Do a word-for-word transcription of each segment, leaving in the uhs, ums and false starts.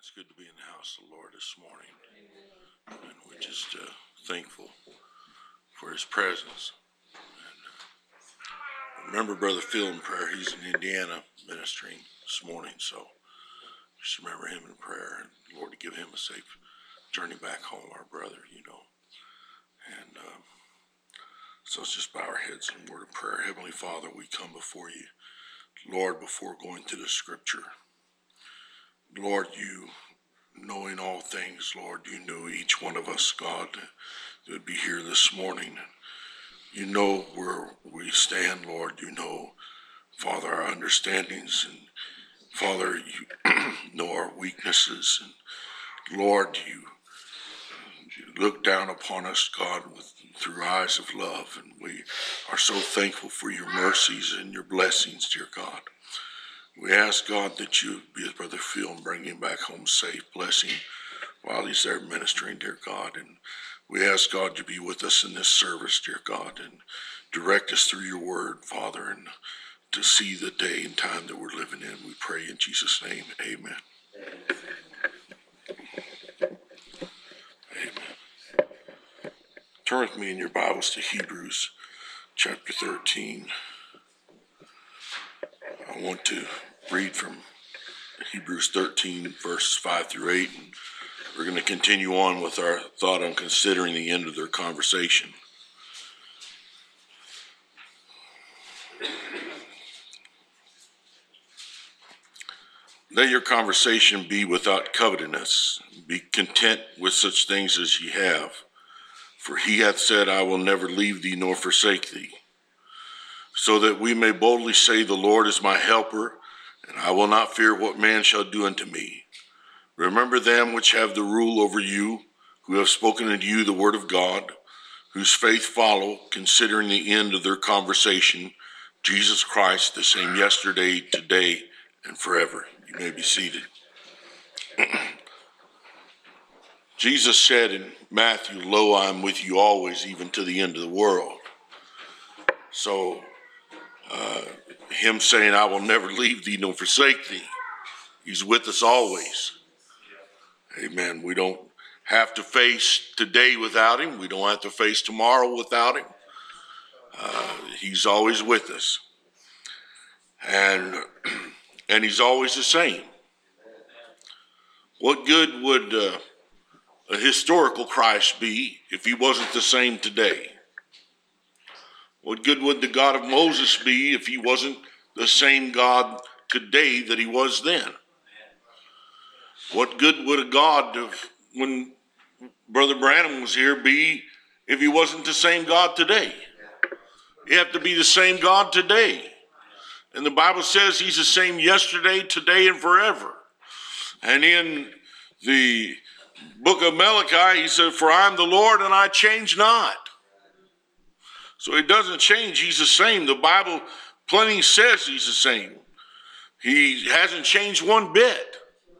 It's good to be in the house of the Lord this morning. And we're just uh, thankful for his presence. And uh, remember Brother Phil in prayer. He's in Indiana ministering this morning. So just remember him in prayer. And Lord, to give him a safe journey back home, our brother, you know. And um, so let's just bow our heads in a word of prayer. Heavenly Father, we come before you, Lord, before going to the scripture. Lord, you, knowing all things, Lord, you knew each one of us, God, that would be here this morning. You know where we stand, Lord. You know, Father, our understandings, and Father, you know our weaknesses. And Lord, you, you look down upon us, God, with, through eyes of love, and we are so thankful for your mercies and your blessings, dear God. We ask, God, that you be with Brother Phil and bring him back home safe, bless him while he's there ministering, dear God. And we ask, God, to be with us in this service, dear God, and direct us through your word, Father, and to see the day and time that we're living in. We pray in Jesus' name, amen. Amen. Turn with me in your Bibles to Hebrews chapter thirteen. I want to read from Hebrews thirteen, verses five through eight, and we're going to continue on with our thought on considering the end of their conversation. Let your conversation be without covetousness. Be content with such things as ye have. For he hath said, I will never leave thee nor forsake thee. So that we may boldly say, the Lord is my helper, and I will not fear what man shall do unto me. Remember them which have the rule over you, who have spoken unto you the word of God, whose faith follow, considering the end of their conversation, Jesus Christ, the same yesterday, today, and forever. You may be seated. Jesus said in Matthew, lo, I am with you always, even to the end of the world. So, uh, him saying, I will never leave thee nor forsake thee. He's with us always. Amen. We don't have to face today without him. We don't have to face tomorrow without him. Uh, he's always with us. And, and he's always the same. What good would uh, a historical Christ be if he wasn't the same today? What good would the God of Moses be if he wasn't the same God today that he was then? What good would a God of when Brother Branham was here be if he wasn't the same God today? You have to be the same God today. And the Bible says he's the same yesterday, today, and forever. And in the book of Malachi, he said, for I am the Lord and I change not. So he doesn't change. He's the same. The Bible plenty says he's the same. He hasn't changed one bit.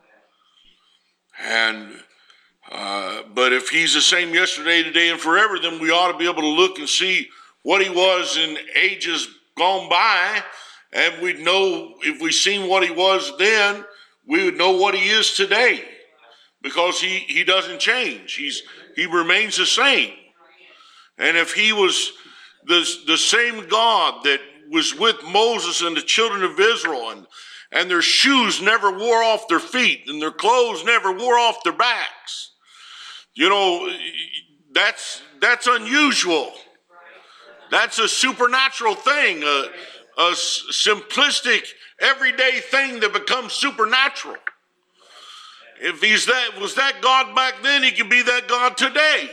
And uh, but if he's the same yesterday, today, and forever, then we ought to be able to look and see what he was in ages gone by, and we'd know, if we seen what he was then, we would know what he is today, because he, he doesn't change. He's he remains the same. And if he was the, the same God that was with Moses and the children of Israel, and and their shoes never wore off their feet, and their clothes never wore off their backs. You know, that's that's unusual. That's a supernatural thing, a, a simplistic, everyday thing that becomes supernatural. If he's that was that God back then, he can be that God today.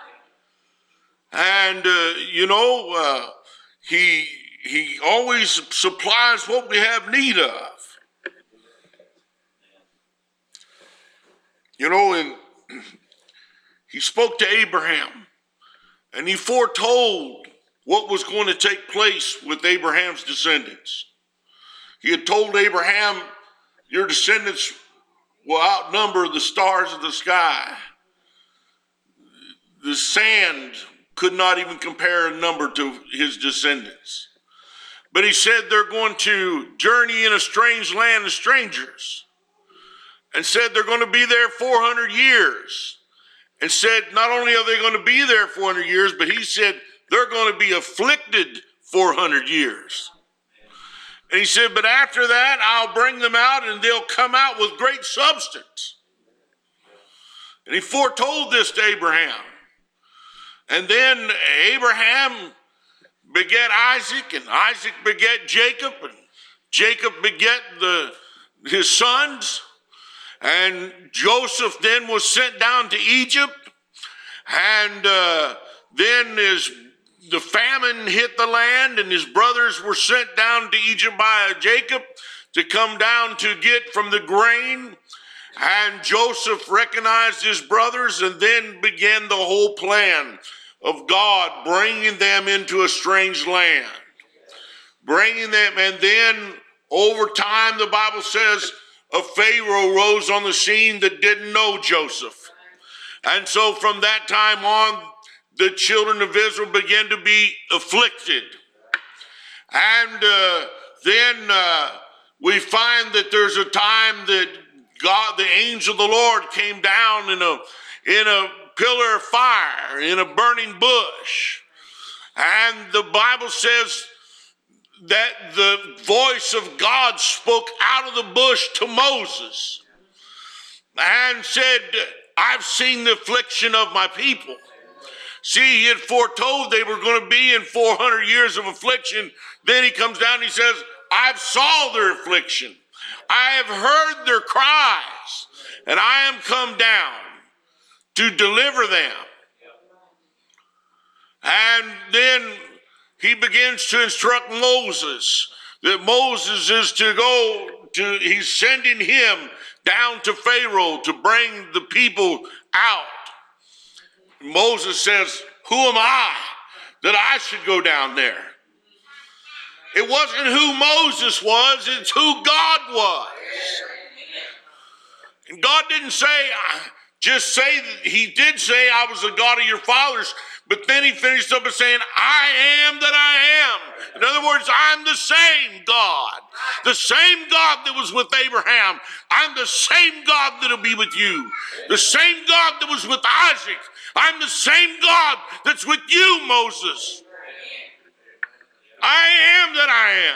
And uh, you know, uh, he he always supplies what we have need of. You know, and he spoke to Abraham, and he foretold what was going to take place with Abraham's descendants. He had told Abraham, your descendants will outnumber the stars of the sky. The sand could not even compare in number to his descendants. But he said they're going to journey in a strange land as strangers. and said they're going to be there four hundred years. And said not only are they going to be there four hundred years, but he said they're going to be afflicted four hundred years. And he said, but after that, I'll bring them out and they'll come out with great substance. And he foretold this to Abraham. And then Abraham begat Isaac, and Isaac begat Jacob, and Jacob begat the, his sons. And Joseph then was sent down to Egypt, and uh, then his, the famine hit the land, and his brothers were sent down to Egypt by Jacob to come down to get from the grain. And Joseph recognized his brothers, and then began the whole plan of God bringing them into a strange land. Bringing them, and then over time, the Bible says, a Pharaoh rose on the scene that didn't know Joseph. And so from that time on, the children of Israel began to be afflicted. And uh, then uh, we find that there's a time that God, the angel of the Lord, came down in a, in a pillar of fire, in a burning bush. And the Bible says that the voice of God spoke out of the bush to Moses and said, I've seen the affliction of my people. See, he had foretold they were going to be in four hundred years of affliction. Then he comes down and he says, I've saw their affliction. I have heard their cries, and I am come down to deliver them. And then he begins to instruct Moses that Moses is to go to, he's sending him down to Pharaoh to bring the people out. Moses says, who am I that I should go down there? It wasn't who Moses was, it's who God was. And God didn't say, just say, he did say, I was the God of your fathers, but then he finished up by saying, I am that I am. In other words, I'm the same God. The same God that was with Abraham. I'm the same God that'll be with you. The same God that was with Isaac. I'm the same God that's with you, Moses. I am that I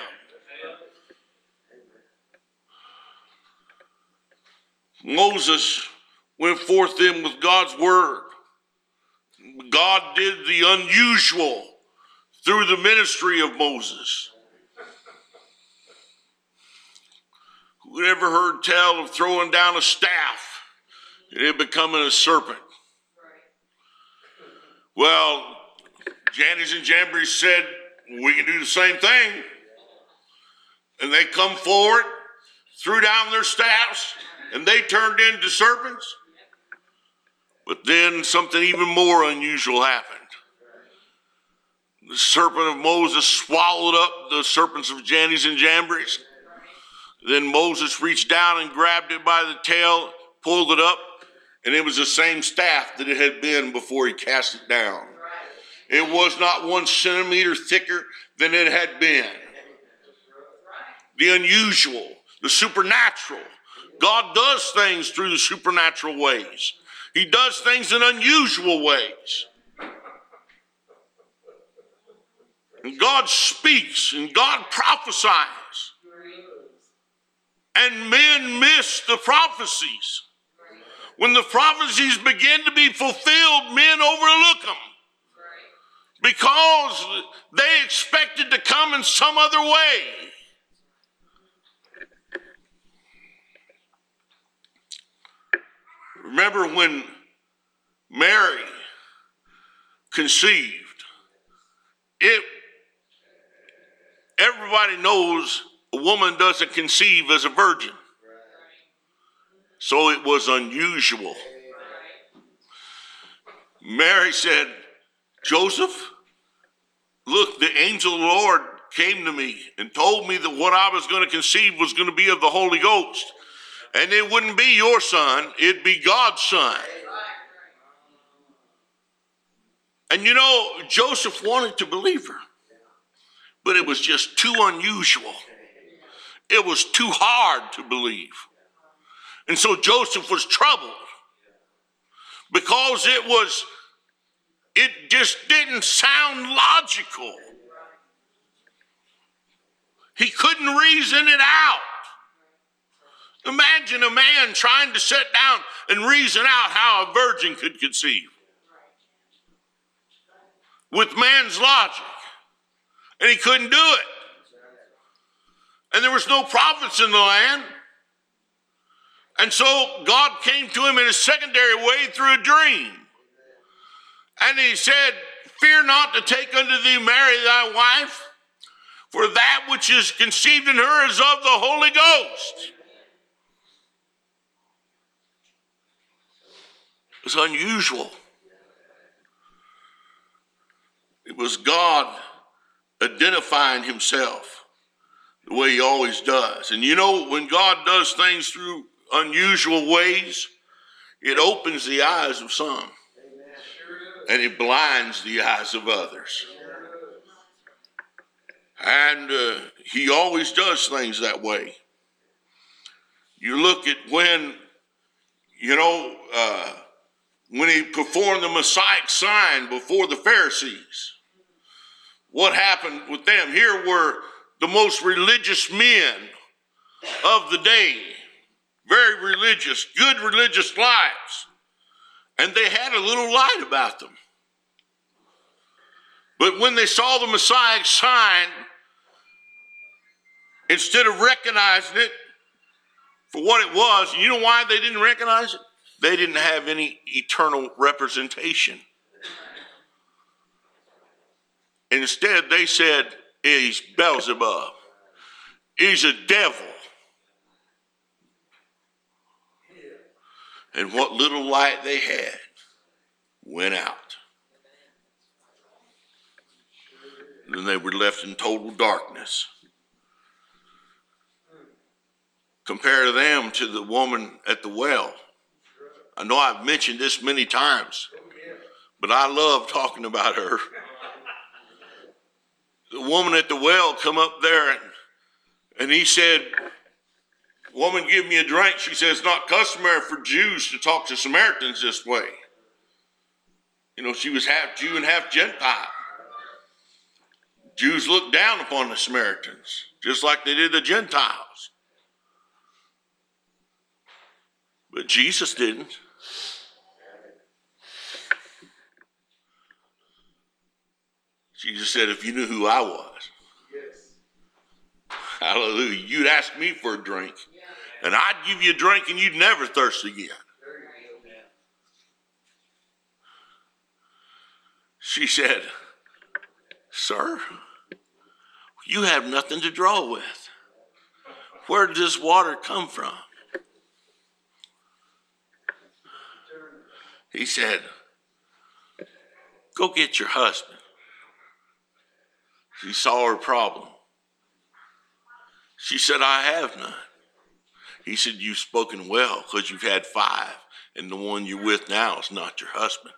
am. Moses went forth then with God's word. God did the unusual through the ministry of Moses. Who ever heard tell of throwing down a staff and it becoming a serpent? Well, Jannes and Jambres said, we can do the same thing. And they come forward, threw down their staffs, and they turned into serpents. But then something even more unusual happened. The serpent of Moses swallowed up the serpents of Jannes and Jambres. Then Moses reached down and grabbed it by the tail, pulled it up, and it was the same staff that it had been before he cast it down. It was not one centimeter thicker than it had been. The unusual, the supernatural. God does things through the supernatural ways. He does things in unusual ways. And God speaks and God prophesies. And men miss the prophecies. When the prophecies begin to be fulfilled, men overlook them. Because they expected to come in some other way. Remember when Mary conceived, it, everybody knows a woman doesn't conceive as a virgin. So it was unusual. Mary said, Joseph, look, the angel of the Lord came to me and told me that what I was going to conceive was going to be of the Holy Ghost. And it wouldn't be your son, it'd be God's son. And you know, Joseph wanted to believe her, but it was just too unusual. It was too hard to believe. And so Joseph was troubled because it was, it just didn't sound logical. He couldn't reason it out. Imagine a man trying to sit down and reason out how a virgin could conceive with man's logic. And he couldn't do it. And there was no prophets in the land. And so God came to him in a secondary way through a dream. And he said, fear not to take unto thee Mary thy wife, for that which is conceived in her is of the Holy Ghost. It was unusual. It was God identifying himself the way he always does. And you know, when God does things through unusual ways, it opens the eyes of some. And it blinds the eyes of others. And uh, he always does things that way. You look at when, you know, uh, when he performed the Messiah sign before the Pharisees. What happened with them? Here were the most religious men of the day. Very religious, good religious lives. And they had a little light about them. But when they saw the Messiah sign, instead of recognizing it for what it was, you know why they didn't recognize it? They didn't have any eternal representation. Instead, they said, he's Beelzebub. He's a devil. And what little light they had went out. And then they were left in total darkness. Compare them to the woman at the well. I know I've mentioned this many times, but I love talking about her. The woman at the well come up there and, and he said, woman, give me a drink. She says, it's not customary for Jews to talk to Samaritans this way. You know, she was half Jew and half Gentile. Jews looked down upon the Samaritans, just like they did the Gentiles. But Jesus didn't. Jesus said, if you knew who I was, yes. Hallelujah, you'd ask me for a drink, yeah. And I'd give you a drink and you'd never thirst again. She said, sir, you have nothing to draw with. Where did this water come from? He said, go get your husband. She saw her problem. She said, I have none. He said, you've spoken well because you've had five, and the one you're with now is not your husband.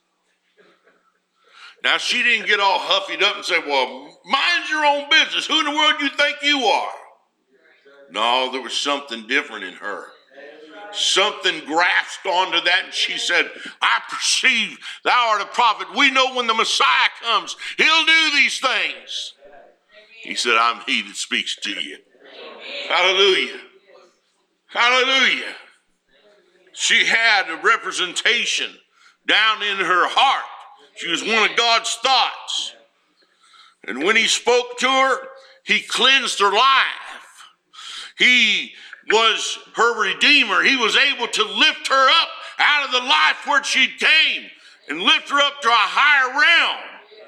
Now, she didn't get all huffied up and say, well, mind your own business. Who in the world do you think you are? No, there was something different in her. Something grasped onto that, and she said, I perceive thou art a prophet. We know when the Messiah comes, he'll do these things. He said, I'm he that speaks to you. Hallelujah. Hallelujah. She had a representation down in her heart. She was one of God's thoughts. And when he spoke to her, he cleansed her life. He was her redeemer. He was able to lift her up out of the life where she came and lift her up to a higher realm.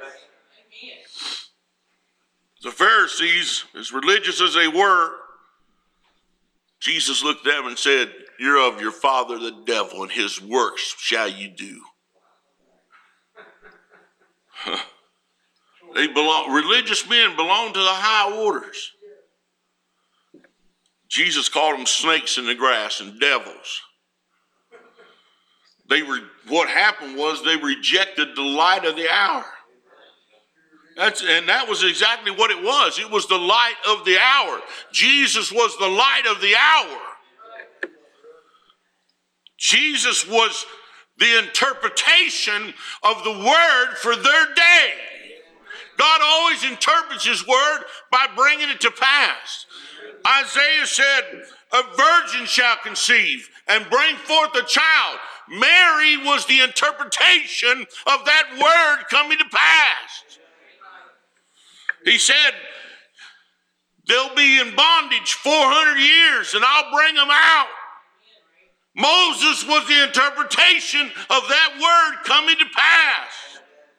The Pharisees, as religious as they were, Jesus looked at them and said, you're of your father the devil, and his works shall you do. They belong, religious men belong to the high orders. Jesus called them snakes in the grass and devils. They were, what happened was they rejected the light of the hour. That's, and that was exactly what it was. It was the light of the hour. Jesus was the light of the hour. Jesus was the interpretation of the word for their day. God always interprets his word by bringing it to pass. Isaiah said, a virgin shall conceive and bring forth a child. Mary was the interpretation of that word coming to pass. He said, they'll be in bondage four hundred years and I'll bring them out. Moses was the interpretation of that word coming to pass.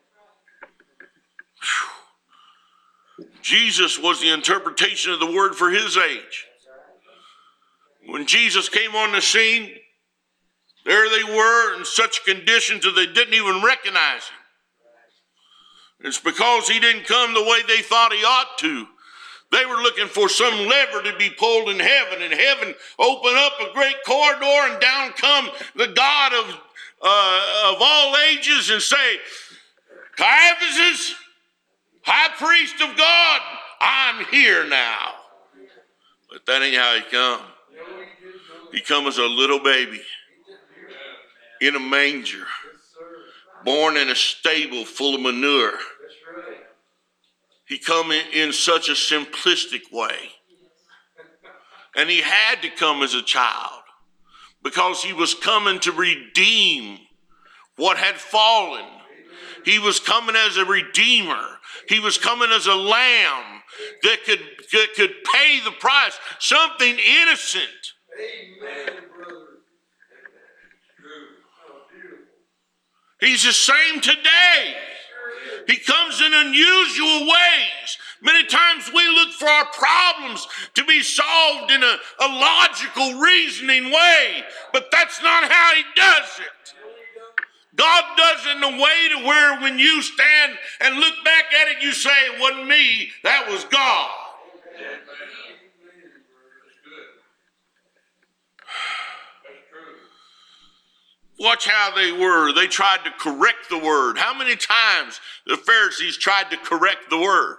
Whew. Jesus was the interpretation of the word for his age. When Jesus came on the scene, there they were in such conditions that they didn't even recognize him. It's because he didn't come the way they thought he ought to. They were looking for some lever to be pulled in heaven, and heaven opened up a great corridor, and down come the God of, uh, of all ages and say, Caiaphas, high priest of God, I'm here now. But that ain't how he come. He come as a little baby in a manger, born in a stable full of manure. He come in, in such a simplistic way. And he had to come as a child because he was coming to redeem what had fallen. He was coming as a redeemer. He was coming as a lamb that could, that could pay the price, something innocent. Amen, brother. He's the same today. He comes in unusual ways. Many times we look for our problems to be solved in a, a logical, reasoning way, but that's not how he does it. God does it in a way to where when you stand and look back at it, you say, it wasn't me, that was God. Watch how they were. They tried to correct the word. How many times the Pharisees tried to correct the word?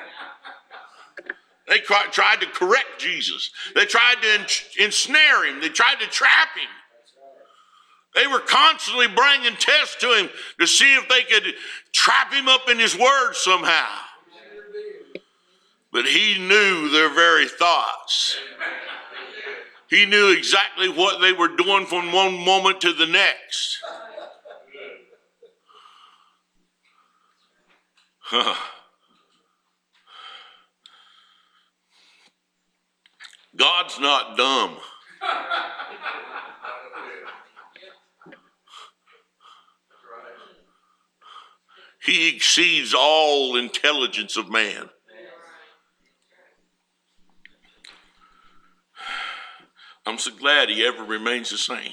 They tried to correct Jesus. They tried to ensnare him. They tried to trap him. They were constantly bringing tests to him to see if they could trap him up in his word somehow. But he knew their very thoughts. He knew exactly what they were doing from one moment to the next. Huh. God's not dumb. He exceeds all intelligence of man. I'm so glad he ever remains the same.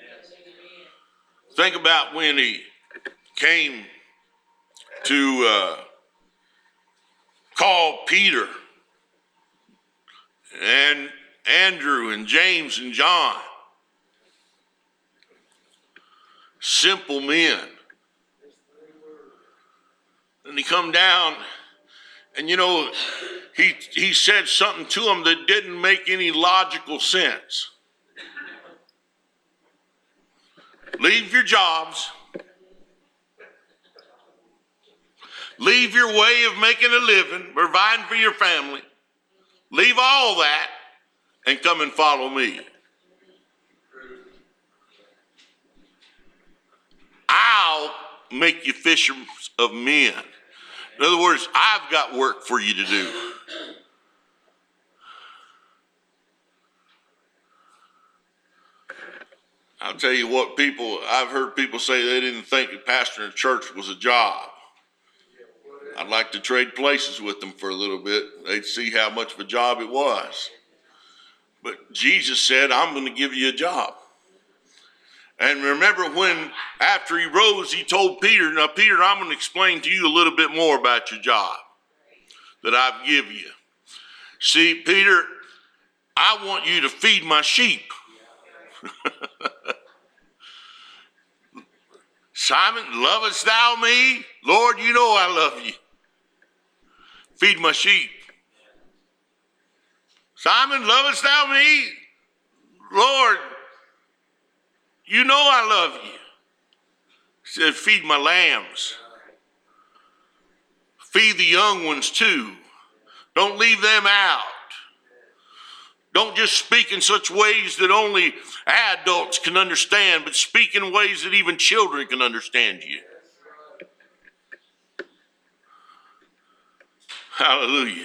Think about when he came to uh, call Peter and Andrew and James and John. Simple men. And he come down and, you know, he, he said something to them that didn't make any logical sense. Leave your jobs. Leave your way of making a living, providing for your family. Leave all that and come and follow me. I'll make you fishers of men. In other words, I've got work for you to do. I'll tell you what, people, I've heard people say they didn't think pastoring a church was a job. I'd like to trade places with them for a little bit. They'd see how much of a job it was. But Jesus said, I'm going to give you a job. And remember when, after he rose, he told Peter, now Peter, I'm going to explain to you a little bit more about your job that I've given you. See, Peter, I want you to feed my sheep. Simon, lovest thou me? Lord, you know I love you. Feed my sheep. Simon, lovest thou me? Lord, You know I love you. He said, feed my lambs. Feed the young ones too. Don't leave them out. Don't just speak in such ways that only adults can understand, but speak in ways that even children can understand you. Hallelujah.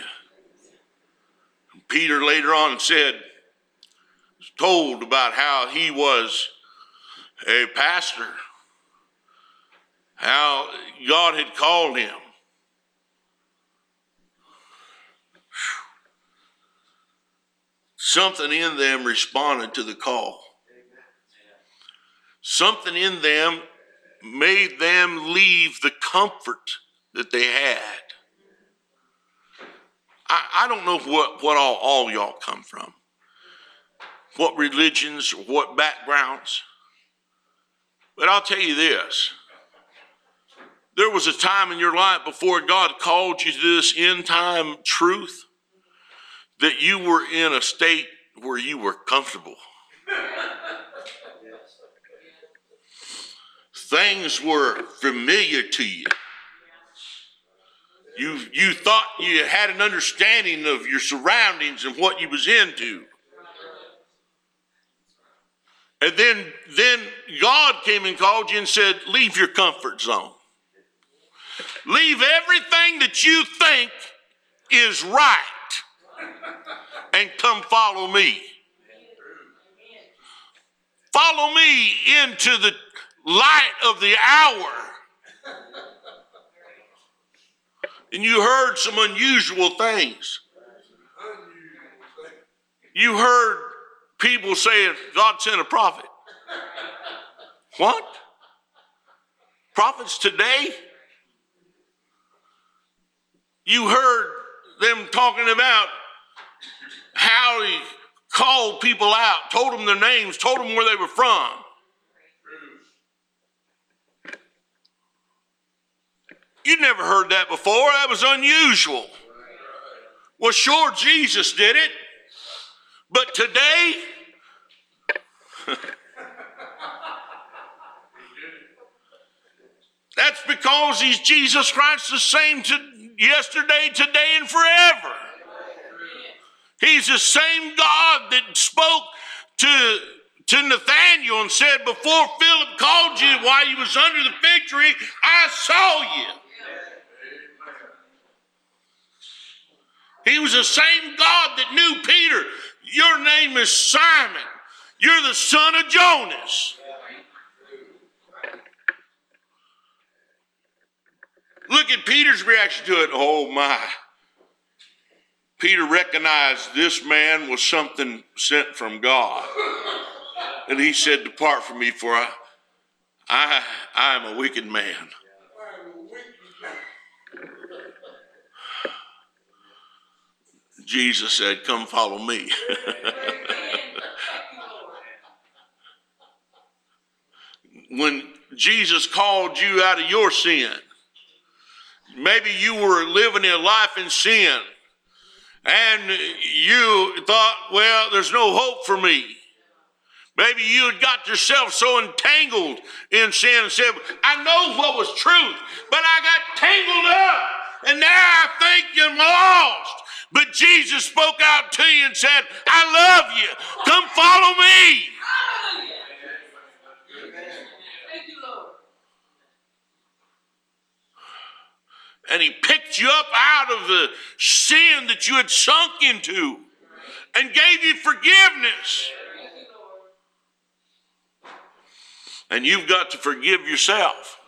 Peter later on said, told about how he was a pastor, how God had called him. Something in them responded to the call. Something in them made them leave the comfort that they had. I, I don't know what, what all, all y'all come from, what religions, what backgrounds, but I'll tell you this. There was a time in your life before God called you to this end time truth that you were in a state where you were comfortable. Things were familiar to you. You, you thought you had an understanding of your surroundings and what you was into. And then, then God came and called you and said, leave your comfort zone. Leave everything that you think is right and come follow me. Follow me into the light of the hour. And you heard some unusual things. You heard people saying, God sent a prophet. What? Prophets today? You heard them talking about how he called people out, told them their names, told them where they were from. You'd never heard that before. That was unusual. Well, sure, Jesus did it. But today, that's because he's Jesus Christ, the same to yesterday, today, and forever. He's the same God that spoke to, to Nathanael and said, before Philip called you while you was under the fig tree, I saw you. He was the same God that knew Peter. Your name is Simon. You're the son of Jonas. Look at Peter's reaction to it. Oh my. Peter recognized this man was something sent from God. And he said, depart from me, for I, I, I am a wicked man. Jesus said, come follow me. When Jesus called you out of your sin, maybe you were living a life in sin, and you thought, well, there's no hope for me. Maybe you had got yourself so entangled in sin and said, I know what was truth, but I got tangled up, and now I think I'm lost. But Jesus spoke out to you and said, I love you. Come follow me. Thank you, Lord. And he picked you up out of the sin that you had sunk into and gave you forgiveness. And you've got to forgive yourself.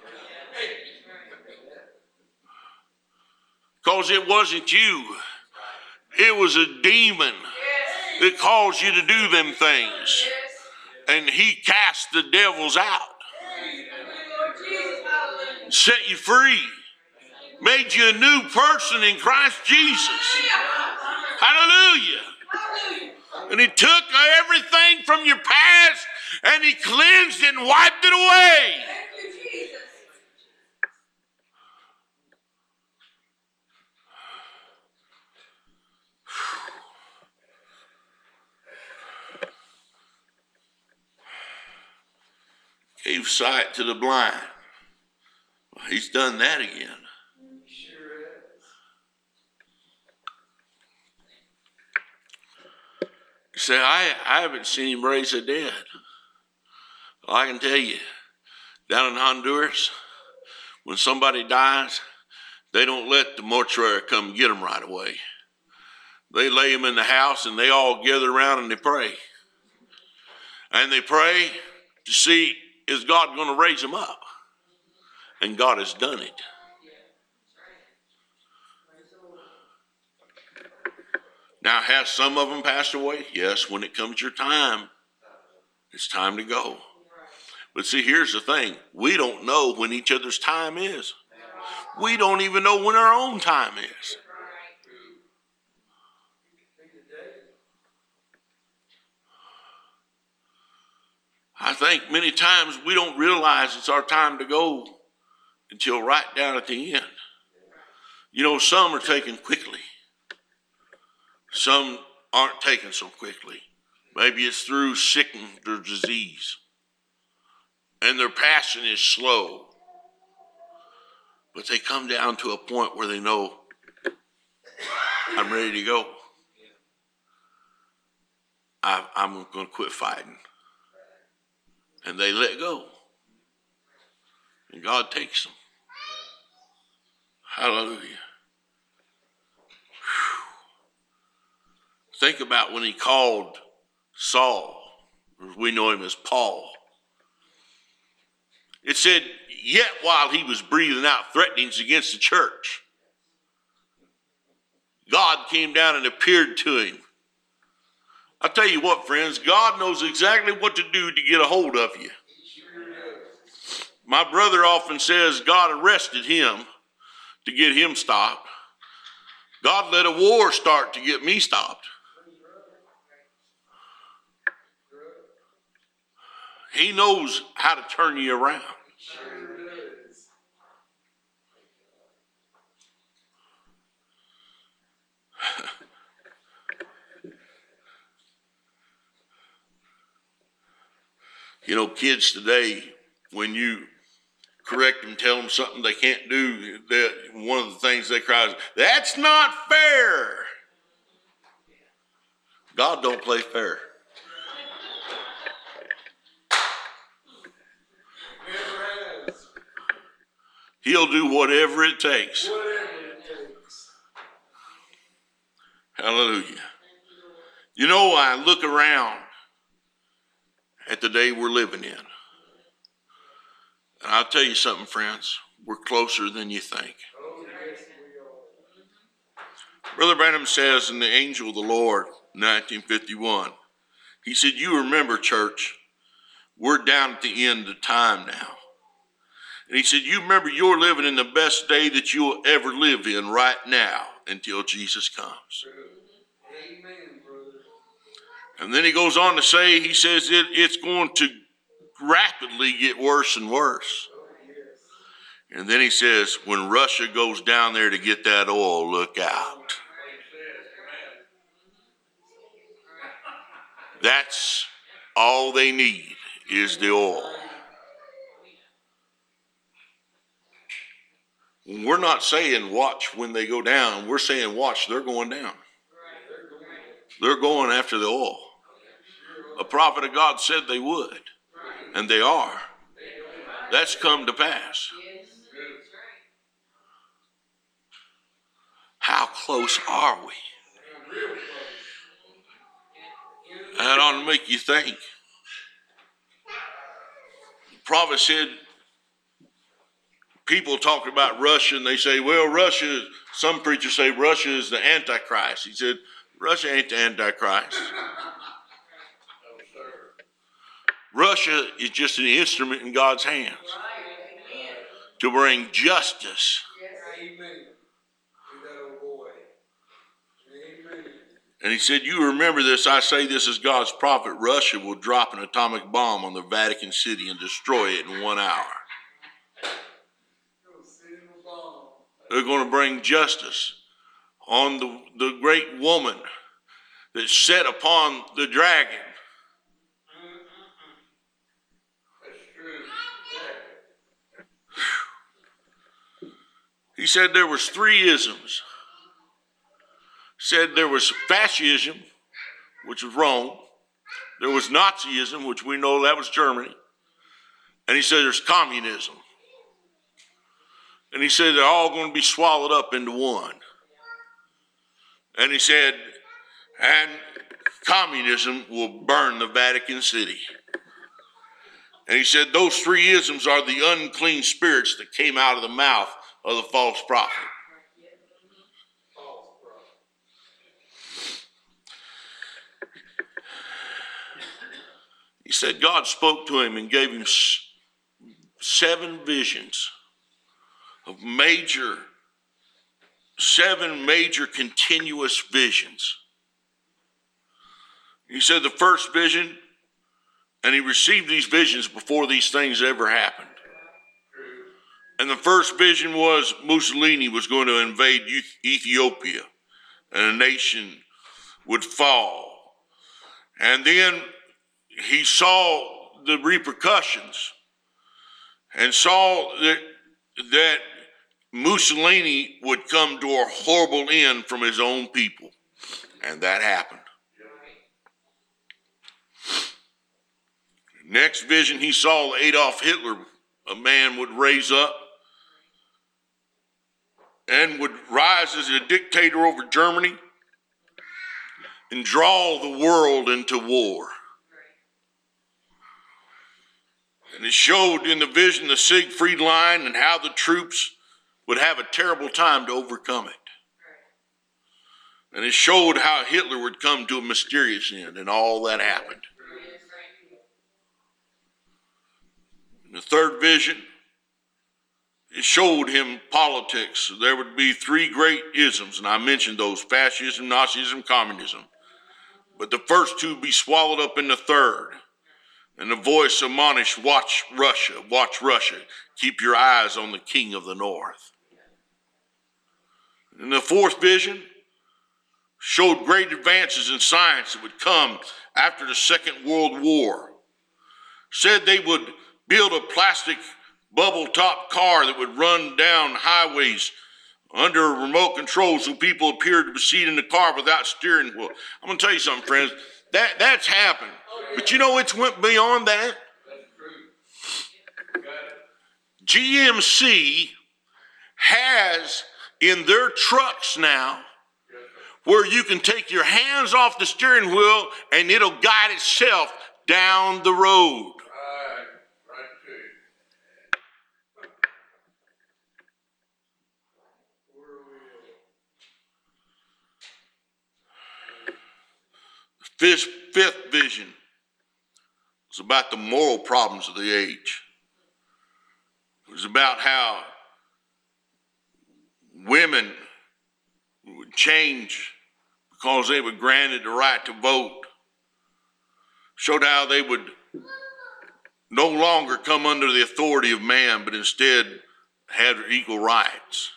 Because it wasn't you. It was a demon that caused you to do them things. And he cast the devils out. Set you free. Made you a new person in Christ Jesus. Hallelujah. And he took everything from your past and he cleansed it and wiped it away. gave sight to the blind. Well, he's done that again. You say, I, I haven't seen him raise the dead. Well, I can tell you, down in Honduras, when somebody dies, they don't let the mortuary come get them right away. They lay them in the house and they all gather around and they pray. And they pray to see, is God going to raise them up? And God has done it. Now, has some of them passed away? Yes, when it comes your time, it's time to go. But see, here's the thing. We don't know when each other's time is. We don't even know when our own time is. I think many times we don't realize it's our time to go until right down at the end. You know, some are taken quickly. Some aren't taken so quickly. Maybe it's through sickness or disease. And their passing is slow. But they come down to a point where they know, I'm ready to go. I, I'm going to quit fighting. And they let go. And God takes them. Hallelujah. Think about when he called Saul, or we know him as Paul. It said, yet while he was breathing out threatenings against the church, God came down and appeared to him. I'll tell you what, friends, God knows exactly what to do to get a hold of you. My brother often says God arrested him to get him stopped. God let a war start to get me stopped. He knows how to turn you around. You know, kids today, when you correct them, tell them something they can't do, one of the things they cry is, that's not fair. God don't play fair. He'll do whatever it takes. Whatever it takes. Hallelujah. You know, I look around at the day we're living in. And I'll tell you something, friends. We're closer than you think. Brother Branham says in The Angel of the Lord, nineteen fifty-one, he said, you remember, church, we're down at the end of time now. And he said, you remember you're living in the best day that you'll ever live in right now until Jesus comes. Amen, brother. And then he goes on to say, he says it, it's going to rapidly get worse and worse. And then he says, when Russia goes down there to get that oil, look out. That's all they need is the oil. We're not saying watch when they go down. We're saying watch, they're going down. They're going after the oil. A prophet of God said they would. And they are. That's come to pass. How close are we? That ought to make you think. The prophet said, people talk about Russia and they say, well, Russia, some preachers say Russia is the Antichrist. He said, Russia ain't the Antichrist. Russia is just an instrument in God's hands to bring justice. And he said, you remember this, I say this as God's prophet, Russia will drop an atomic bomb on the Vatican City and destroy it in one hour. They're going to bring justice on the, the great woman that sat upon the dragon. said there was three isms. Said there was fascism, which was Rome. There was Nazism, which we know that was Germany. And he said there's communism. And he said they're all going to be swallowed up into one. And he said, and communism will burn the Vatican City. And he said those three isms are the unclean spirits that came out of the mouth of the false prophet. He said God spoke to him and gave him seven visions of major, seven major continuous visions. He said the first vision, and he received these visions before these things ever happened. And the first vision was Mussolini was going to invade Ethiopia, and a nation would fall. And then he saw the repercussions and saw that, that Mussolini would come to a horrible end from his own people. And that happened. Next vision, he saw Adolf Hitler, a man would raise up and would rise as a dictator over Germany and draw the world into war. And it showed in the vision the Siegfried line and how the troops would have a terrible time to overcome it. And it showed how Hitler would come to a mysterious end, and all that happened. In the third vision, it showed him politics. There would be three great isms, and I mentioned those: fascism, Nazism, communism. But the first two be swallowed up in the third. And the voice admonished, watch Russia, watch Russia. Keep your eyes on the king of the north. And the fourth vision showed great advances in science that would come after the Second World War. Said they would build a plastic bubble top car that would run down highways under remote control so people appeared to be seated in the car without steering wheel. I'm going to tell you something, friends. That, that's happened. But you know it's went beyond that? G M C has in their trucks now where you can take your hands off the steering wheel and it'll guide itself down the road. This fifth vision was about the moral problems of the age. It was about how women would change because they were granted the right to vote. Showed how they would no longer come under the authority of man, but instead had equal rights.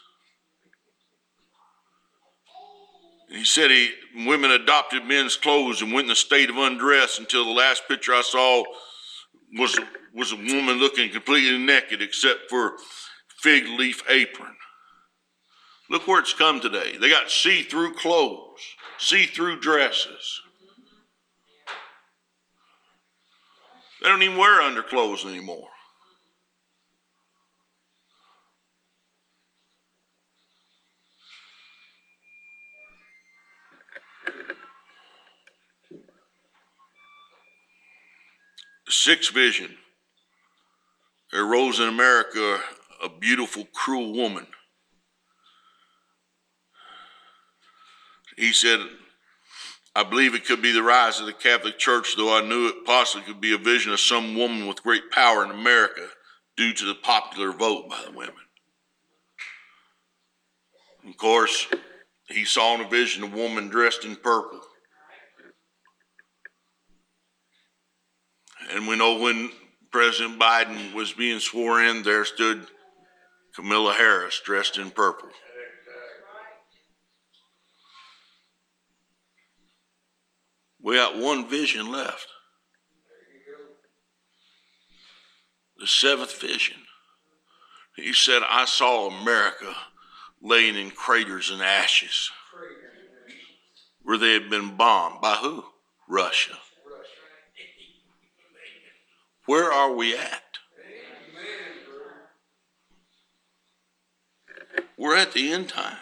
He said he, women adopted men's clothes and went in a state of undress until the last picture I saw was, was a woman looking completely naked except for fig leaf apron. Look where it's come today. They got see-through clothes, see-through dresses. They don't even wear underclothes anymore. Sixth vision, there arose in America a beautiful, cruel woman. He said, I believe it could be the rise of the Catholic Church, though I knew it possibly could be a vision of some woman with great power in America due to the popular vote by the women. Of course, he saw in a vision a woman dressed in purple. And we know when President Biden was being sworn in, there stood Kamala Harris dressed in purple. We got one vision left. The seventh vision. He said, I saw America laying in craters and ashes where they had been bombed. By who? Russia. Where are we at? We're at the end time.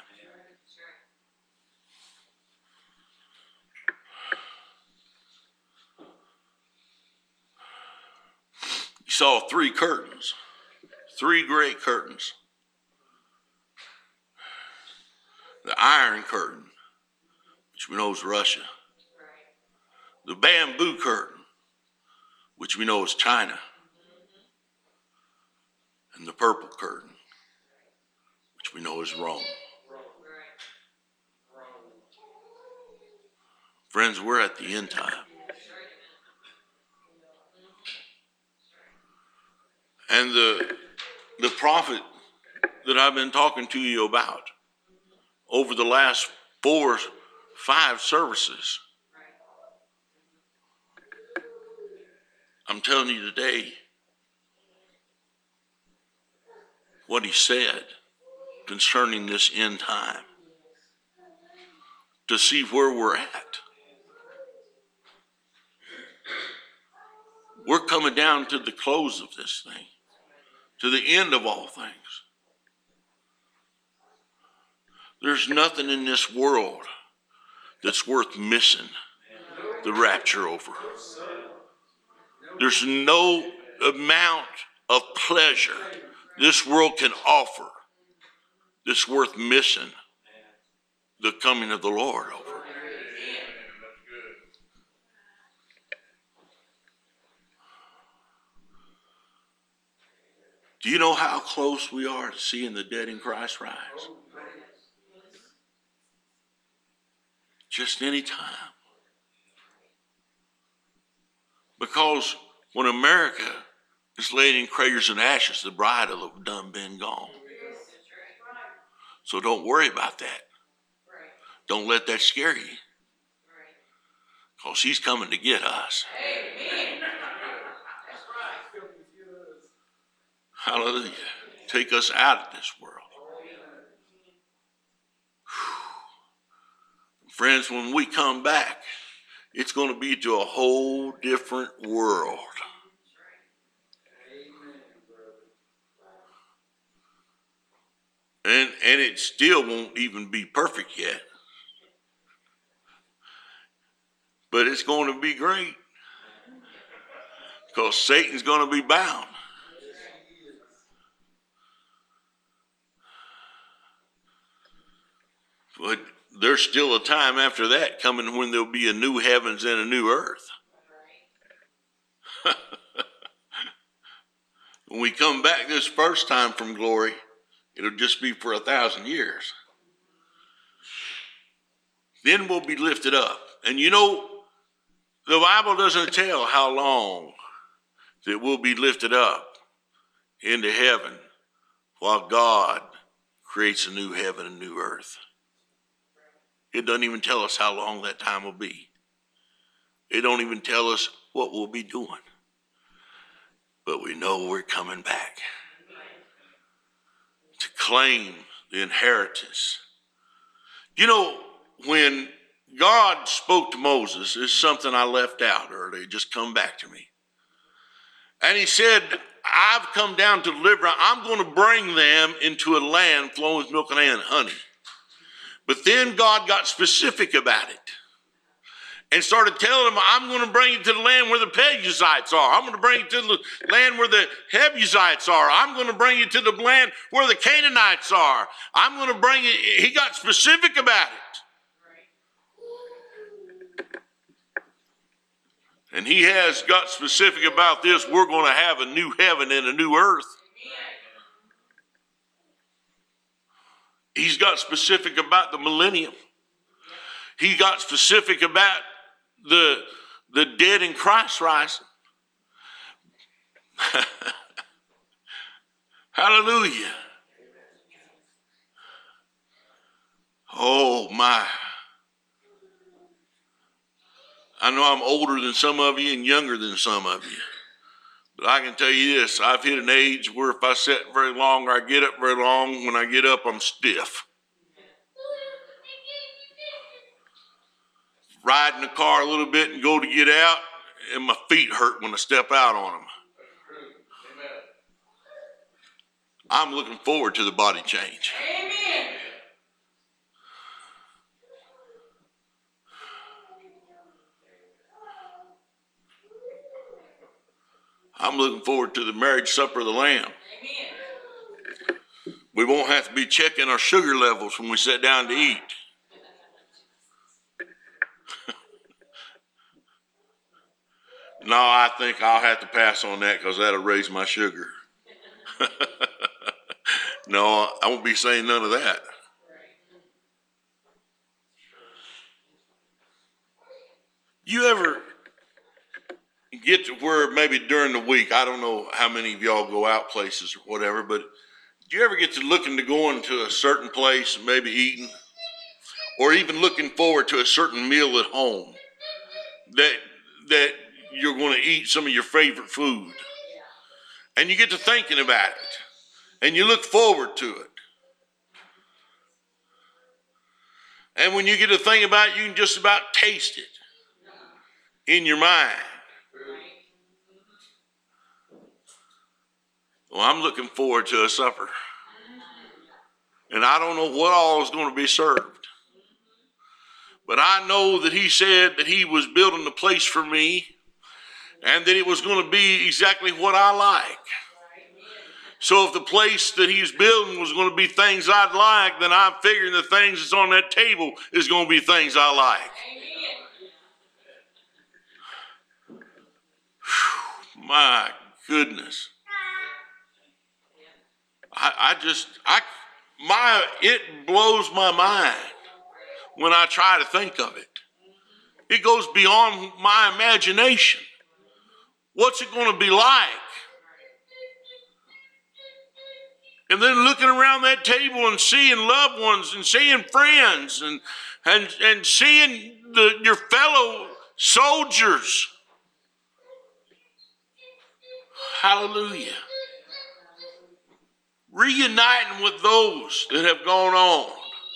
You saw three curtains, three great curtains. The Iron Curtain, which we know is Russia. The Bamboo Curtain, which we know is China. And the Purple Curtain, which we know is Rome. Friends, we're at the end time. And the, the prophet that I've been talking to you about over the last four, five services, I'm telling you today what he said concerning this end time, to see where we're at. We're coming down to the close of this thing, to the end of all things. There's nothing in this world that's worth missing the rapture over. There's no amount of pleasure this world can offer that's worth missing the coming of the Lord over. Do you know how close we are to seeing the dead in Christ rise? Just any time. Because when America is laid in craters and ashes, the bride will have done been gone. So don't worry about that. Don't let that scare you. Because he's coming to get us. Amen. Hallelujah. Take us out of this world. Friends, when we come back, it's going to be to a whole different world. And, and it still won't even be perfect yet. But it's going to be great. Because Satan's going to be bound. But there's still a time after that coming when there'll be a new heavens and a new earth. When we come back this first time from glory, it'll just be for a thousand years. Then we'll be lifted up. And you know, the Bible doesn't tell how long that we'll be lifted up into heaven while God creates a new heaven and new earth. It doesn't even tell us how long that time will be. It don't even tell us what we'll be doing. But we know we're coming back to claim the inheritance. You know, when God spoke to Moses, it's something I left out earlier, just come back to me. And he said, I've come down to deliver, I'm going to bring them into a land flowing with milk and honey. But then God got specific about it and started telling them, I'm going to bring you to the land where the Perizzites are. I'm going to bring you to the land where the Jebusites are. I'm going to bring you to the land where the Canaanites are. I'm going to bring you. He got specific about it. And he has got specific about this. We're going to have a new heaven and a new earth. He's got specific about the millennium. He got specific about the, the dead in Christ rising. Hallelujah. Oh my. I know I'm older than some of you and younger than some of you. But I can tell you this, I've hit an age where if I sit very long or I get up very long, when I get up, I'm stiff. ride in the car a little bit and go to get out, and my feet hurt when I step out on them. I'm looking forward to the body change. Amen. I'm looking forward to the marriage supper of the Lamb. Amen. We won't have to be checking our sugar levels when we sit down to eat. No, I think I'll have to pass on that because that'll raise my sugar. No, I won't be saying none of that. You ever get to where maybe during the week, I don't know how many of y'all go out places or whatever, but do you ever get to looking to going to a certain place, maybe eating, or even looking forward to a certain meal at home that that you're going to eat some of your favorite food, and you get to thinking about it, and you look forward to it, and when you get to think about it, you can just about taste it in your mind. Well, I'm looking forward to a supper. And I don't know what all is going to be served. But I know that he said that he was building a place for me and that it was going to be exactly what I like. So if the place that he's building was going to be things I'd like, then I'm figuring the things that's on that table is going to be things I like. Whew, my goodness. I, I just, I, my, it blows my mind when I try to think of it. It goes beyond my imagination. What's it going to be like? And then looking around that table and seeing loved ones and seeing friends and and, and seeing the, your fellow soldiers. Hallelujah. Reuniting with those that have gone on.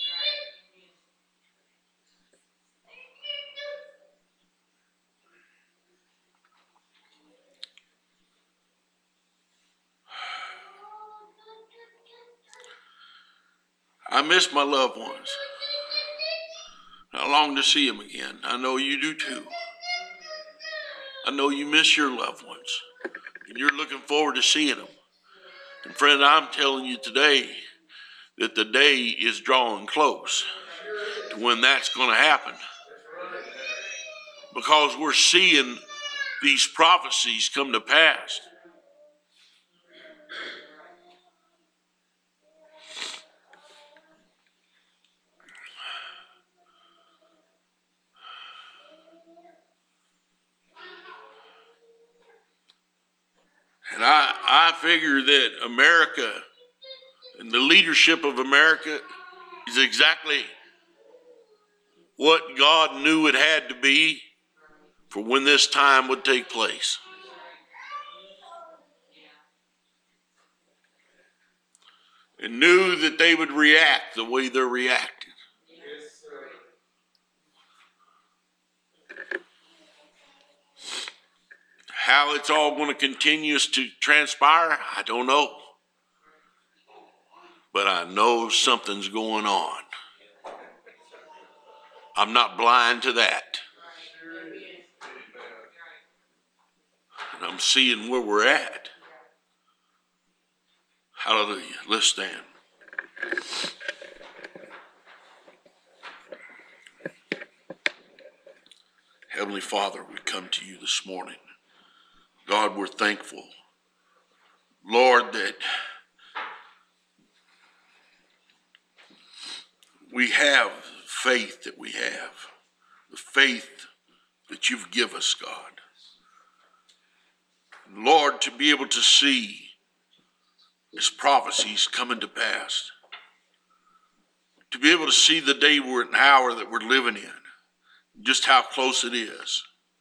I miss my loved ones. I long to see them again. I know you do too. I know you miss your loved ones. And you're looking forward to seeing them. And friend, I'm telling you today that the day is drawing close to when that's going to happen. Because we're seeing these prophecies come to pass. And I, I figure that America and the leadership of America is exactly what God knew it had to be for when this time would take place. And knew that they would react the way they're reacting. How it's all going to continue to transpire, I don't know. But I know something's going on. I'm not blind to that. And I'm seeing where we're at. Hallelujah. Let's stand. Heavenly Father, we come to you this morning. God, we're thankful, Lord, that we have faith that we have, the faith that you've given us, God. Lord, to be able to see His prophecies coming to pass, to be able to see the day we're an hour that we're living in, just how close it is.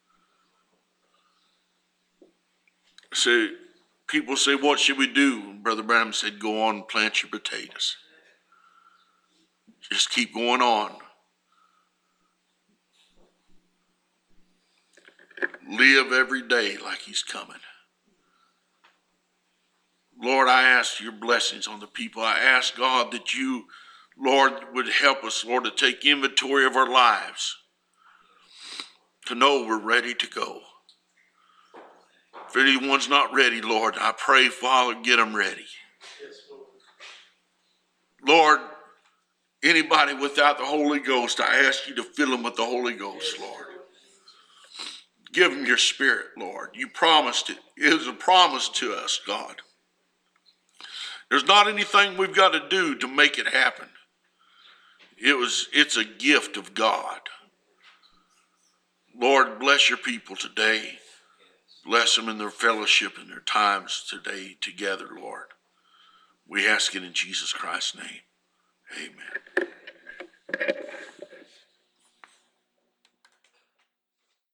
So people say, what should we do? Brother Branham said, go on and plant your potatoes. Just keep going on. live every day like he's coming. Lord, I ask your blessings on the people. I ask, God, that you, Lord, would help us, Lord, to take inventory of our lives, to know we're ready to go. If anyone's not ready, Lord, I pray, Father, get them ready. Lord, anybody without the Holy Ghost, I ask you to fill them with the Holy Ghost, Lord. Give them your spirit, Lord. You promised it. It is a promise to us, God. There's not anything we've got to do to make it happen. It was, it's a gift of God. Lord, bless your people today. Bless them in their fellowship and their times today together, Lord. We ask it in Jesus Christ's name. Amen.